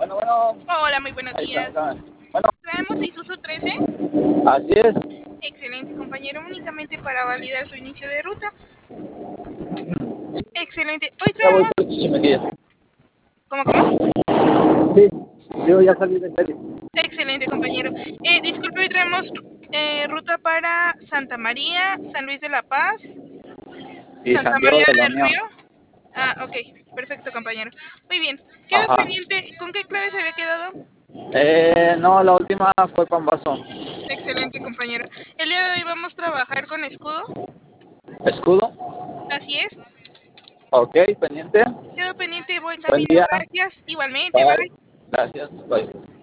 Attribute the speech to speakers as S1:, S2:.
S1: Bueno.
S2: Hola, muy buenos
S1: Ahí
S2: días.
S1: está. Bueno,
S2: ¿Traemos Isuzu 13?
S1: así es.
S2: Excelente, compañero. Únicamente para validar su inicio de ruta. Excelente. Hoy
S1: Ya voy
S2: traemos...
S1: por Chichimequilla.
S2: ¿Cómo?
S1: Sí, yo ya salí de serie.
S2: Excelente, compañero. Disculpe, hoy traemos ruta para Santa María, San Luis de la Paz,
S1: Y
S2: Santa
S1: Santiago
S2: María
S1: de la
S2: del
S1: Unión.
S2: Río. Ah, ok. Perfecto, compañero. Muy bien. Quedo
S1: Ajá.
S2: pendiente. ¿Con qué clave se había quedado?
S1: No, la última fue Pambazo.
S2: Excelente, compañero. El día de hoy vamos a trabajar con escudo.
S1: ¿Escudo?
S2: Así es.
S1: Ok, pendiente.
S2: Quedo pendiente y voy en
S1: Buen
S2: camino.
S1: día.
S2: Gracias. Igualmente,
S1: Bye.
S2: bye.
S1: Gracias. Bye.